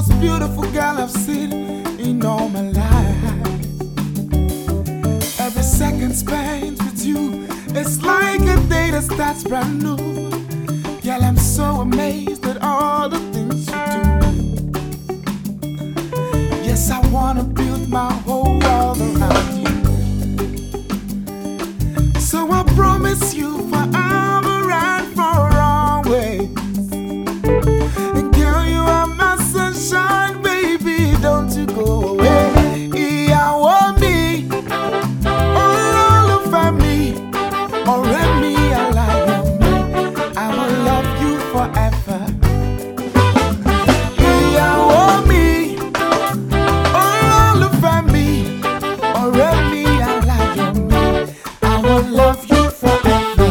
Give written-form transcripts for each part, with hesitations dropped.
most beautiful girl I've seen in all my life. Every second spent with you, it's like a day that starts brand new. Girl, I'm so amazed at all the things you do. Yes, I wanna build my whole world around you. So I promise you forever and for always. And girl, you are my sunshine, baby, don't you go away. I want me, all over me, already I like me. I will love you forever. I want me, all over me, already I like me. I will love you forever.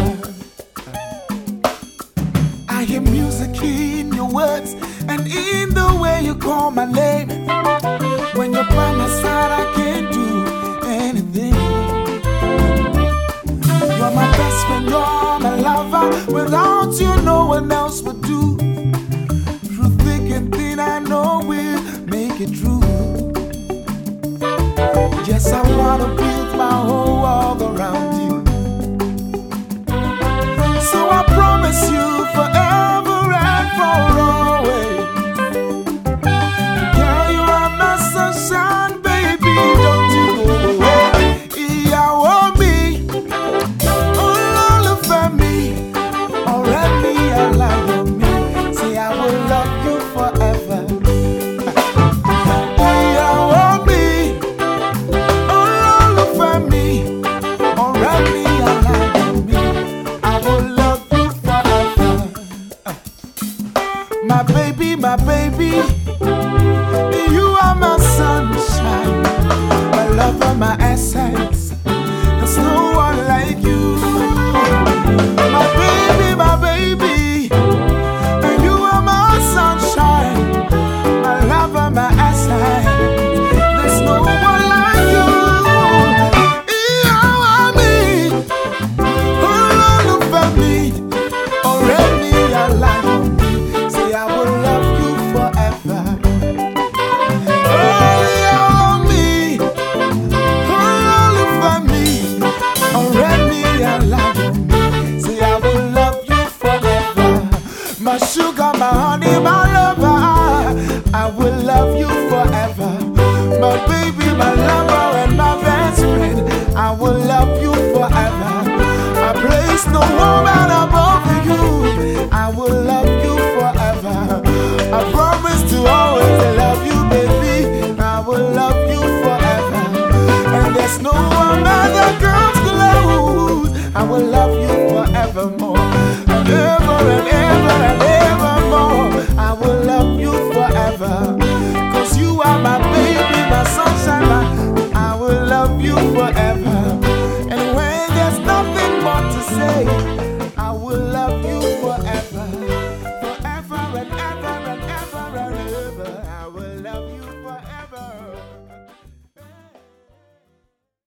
I hear music in your words and in the way you call my name. When you're by my side, I can't do anything. You're my best friend, you're my lover. Without you, no one else would do. Through thick and thin, I know we'll make it true. Yes, I wanna build my whole world around you. So I promise you forever and for always. Girl, you are my sunshine, baby, don't you go away. I want me, all over me, already I love me. Say I will love you forever. I want me, all over me, already I love me. I will love you forever. My baby, you are my sunshine, my lover, my